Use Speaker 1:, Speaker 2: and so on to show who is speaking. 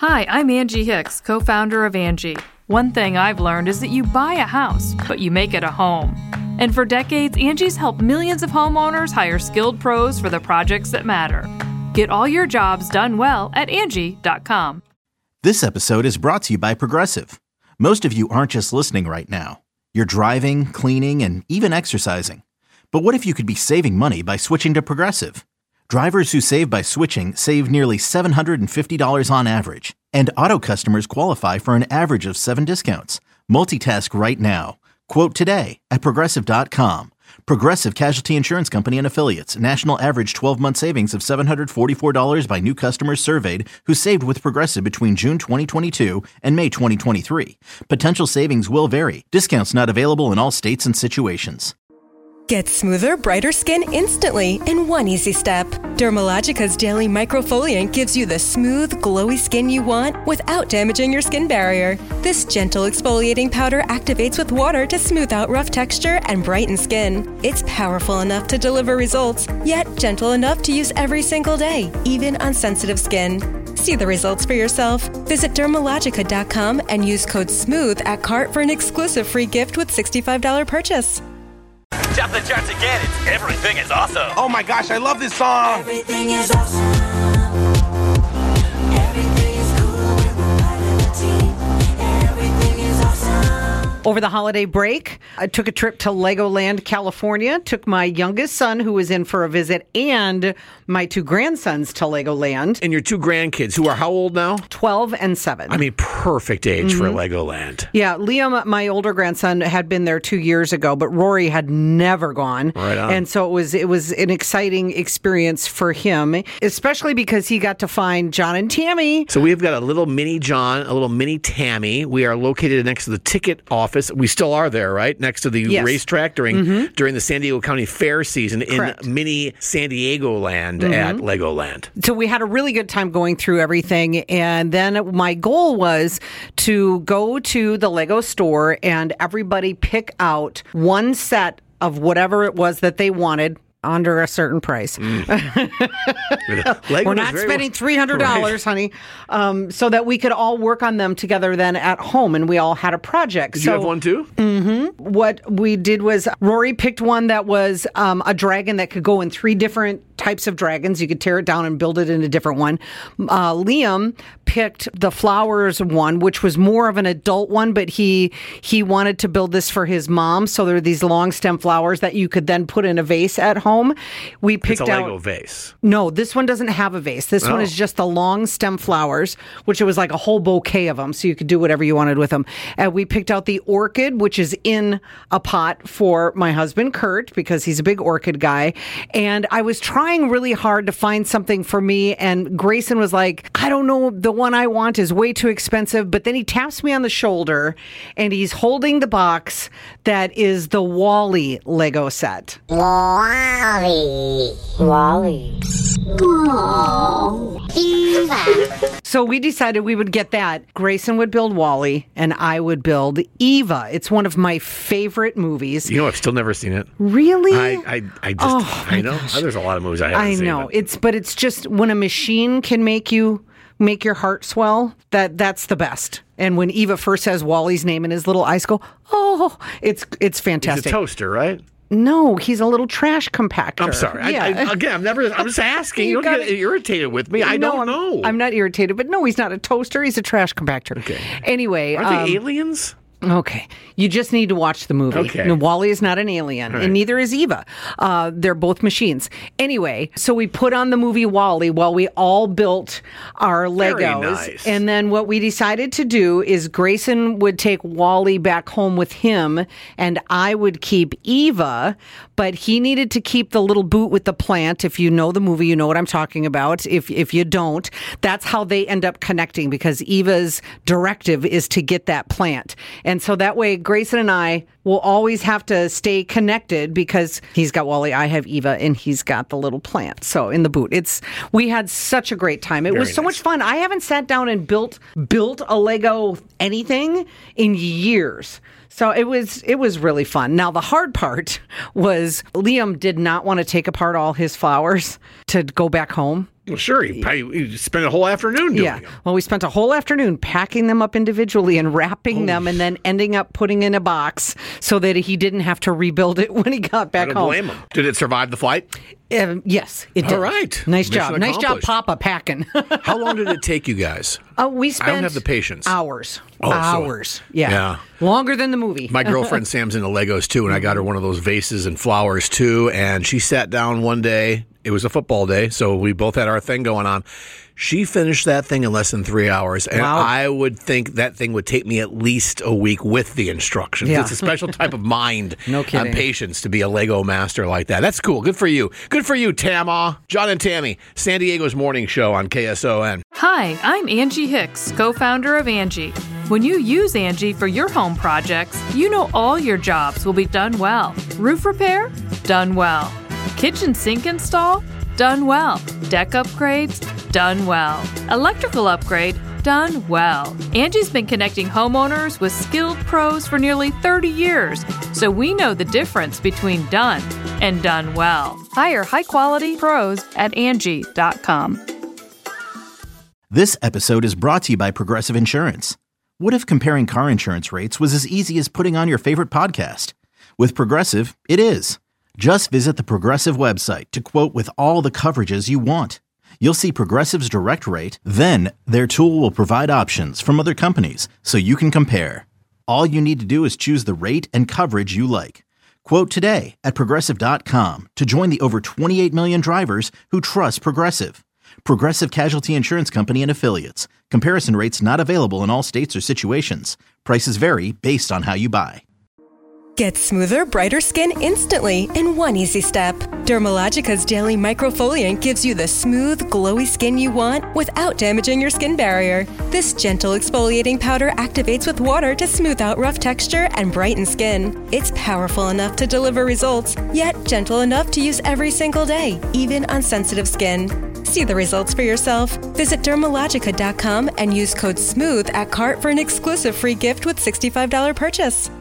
Speaker 1: Hi, I'm Angie Hicks, co-founder of Angie. One thing I've learned is that you buy a house, but you make it a home. And for decades, Angie's helped millions of homeowners hire skilled pros for the projects that matter. Get all your jobs done well at Angie.com.
Speaker 2: This episode is brought to you by Progressive. Most of you aren't just listening right now. You're driving, cleaning, and even exercising. But what if you could be saving money by switching to Progressive? Drivers who save by switching save nearly $750 on average. And auto customers qualify for an average of 7 discounts. Multitask right now. Quote today at Progressive.com. Progressive Casualty Insurance Company and Affiliates. National average 12-month savings of $744 by new customers surveyed who saved with Progressive between June 2022 and May 2023. Potential savings will vary. Discounts not available in all states and situations.
Speaker 3: Get smoother, brighter skin instantly in one easy step. Dermalogica's Daily Microfoliant gives you the smooth, glowy skin you want without damaging your skin barrier. This gentle exfoliating powder activates with water to smooth out rough texture and brighten skin. It's powerful enough to deliver results, yet gentle enough to use every single day, even on sensitive skin. See the results for yourself. Visit Dermalogica.com and use code SMOOTH at cart for an exclusive free gift with $65 purchase.
Speaker 4: Top the charts again. It's Everything is Awesome.
Speaker 5: Oh my gosh, I love this song.
Speaker 6: Everything is awesome. Everything is cool with the light of the team. Everything is awesome.
Speaker 7: Over the holiday break, I took a trip to Legoland, California, took my youngest son, who was in for a visit, and my 2 grandsons to Legoland.
Speaker 5: And your 2 grandkids, who are how old now?
Speaker 7: 12 and 7.
Speaker 5: I mean, perfect age for Legoland.
Speaker 7: Yeah, Liam, my older grandson, had been there 2 years ago, but Rory had never gone.
Speaker 5: Right on.
Speaker 7: And so it was an exciting experience for him, especially because he got to find John and Tammy.
Speaker 5: So we've got a little mini John, a little mini Tammy. We are located next to the ticket office. We still are there, right? Next to the racetrack during the San Diego County Fair season. Correct. In mini San Diego land at Legoland.
Speaker 7: So we had a really good time going through everything. And then my goal was to go to the Lego store and everybody pick out one set of whatever it was that they wanted under a certain price. We're not spending $300, honey, so that we could all work on them together then at home, and we all had a project.
Speaker 5: Did you have one too?
Speaker 7: Mm-hmm. What we did was Rory picked one that was a dragon that could go in 3 different types of dragons. You could tear it down and build it in a different one. Liam picked the flowers one, which was more of an adult one, but he wanted to build this for his mom. So there are these long stem flowers that you could then put in a vase at home. We picked
Speaker 5: out a Lego vase.
Speaker 7: No, this one doesn't have a vase. This one is just the long stem flowers, which it was like a whole bouquet of them, so you could do whatever you wanted with them. And we picked out the orchid, which is in a pot for my husband, Kurt, because he's a big orchid guy. And I was trying really hard to find something for me, and Grayson was like, I don't know, the one I want is way too expensive. But then he taps me on the shoulder, and he's holding the box that is the WALL-E Lego set. WALL-E. So we decided we would get that. Grayson would build WALL-E, and I would build Eva. It's one of my favorite movies.
Speaker 5: You know, I've still never seen it.
Speaker 7: Really?
Speaker 5: I know. There's a lot of movies I haven't seen.
Speaker 7: I know. It's just when a machine can make your heart swell, that's the best. And when Eva first says WALL-E's name and his little eyes go, oh, it's fantastic.
Speaker 5: He's a toaster, right?
Speaker 7: No, he's a little trash compactor.
Speaker 5: I'm sorry.
Speaker 7: Yeah.
Speaker 5: I'm just asking. You don't get irritated with me. I don't know.
Speaker 7: I'm not irritated, but no, he's not a toaster. He's a trash compactor.
Speaker 5: Okay.
Speaker 7: Anyway.
Speaker 5: Aren't they aliens?
Speaker 7: Okay. You just need to watch the movie.
Speaker 5: Okay.
Speaker 7: No, WALL-E is not an alien, and neither is Eva. They're both machines. Anyway, so we put on the movie WALL-E while we all built our Legos.
Speaker 5: Very nice.
Speaker 7: And then what we decided to do is Grayson would take WALL-E back home with him, and I would keep Eva, but he needed to keep the little boot with the plant. If you know the movie, you know what I'm talking about. If you don't, that's how they end up connecting, because Eva's directive is to get that plant. And so that way, Grayson and I will always have to stay connected, because he's got WALL-E, I have Eva, and he's got the little plant. So in the boot, we had such a great time. It was so much fun. I haven't sat down and built a Lego anything in years. So it was really fun. Now, the hard part was Liam did not want to take apart all his flowers to go back home.
Speaker 5: Well, sure. He spent a whole afternoon doing them.
Speaker 7: Well, we spent a whole afternoon packing them up individually and wrapping them and then ending up putting in a box so that he didn't have to rebuild it when he got back
Speaker 5: I don't
Speaker 7: home.
Speaker 5: blame him. Did it survive the flight?
Speaker 7: Yes, it did.
Speaker 5: All right.
Speaker 7: Nice
Speaker 5: Mission
Speaker 7: job. Nice job,
Speaker 5: accomplished.
Speaker 7: Papa, packing.
Speaker 5: How long did it take you guys?
Speaker 7: We spent
Speaker 5: I don't have the patience.
Speaker 7: Hours.
Speaker 5: Oh, so-
Speaker 7: hours. Yeah. Longer than the movie.
Speaker 5: My girlfriend Sam's into Legos too, and I got her one of those vases and flowers too. And she sat down one day. It was a football day, so we both had our thing going on. She finished that thing in less than 3 hours, and
Speaker 7: Wow.
Speaker 5: I would think that thing would take me at least a week with the instructions.
Speaker 7: Yeah.
Speaker 5: It's a special type of mind
Speaker 7: No kidding.
Speaker 5: and patience to be a Lego master like that. That's cool. Good for you. Good for you, Tama. John and Tammy, San Diego's morning show on KSON.
Speaker 1: Hi, I'm Angie Hicks, co-founder of Angie. When you use Angie for your home projects, you know all your jobs will be done well. Roof repair? Done well. Kitchen sink install? Done well. Deck upgrades? Done well. Electrical upgrade? Done well. Angie's been connecting homeowners with skilled pros for nearly 30 years, so we know the difference between done and done well. Hire high-quality pros at Angie.com.
Speaker 2: This episode is brought to you by Progressive Insurance. What if comparing car insurance rates was as easy as putting on your favorite podcast? With Progressive, it is. Just visit the Progressive website to quote with all the coverages you want. You'll see Progressive's direct rate, then their tool will provide options from other companies so you can compare. All you need to do is choose the rate and coverage you like. Quote today at Progressive.com to join the over 28 million drivers who trust Progressive. Progressive Casualty Insurance Company and Affiliates. Comparison rates not available in all states or situations. Prices vary based on how you buy.
Speaker 3: Get smoother, brighter skin instantly in one easy step. Dermalogica's Daily Microfoliant gives you the smooth, glowy skin you want without damaging your skin barrier. This gentle exfoliating powder activates with water to smooth out rough texture and brighten skin. It's powerful enough to deliver results, yet gentle enough to use every single day, even on sensitive skin. See the results for yourself. Visit Dermalogica.com and use code SMOOTH at cart for an exclusive free gift with $65 purchase.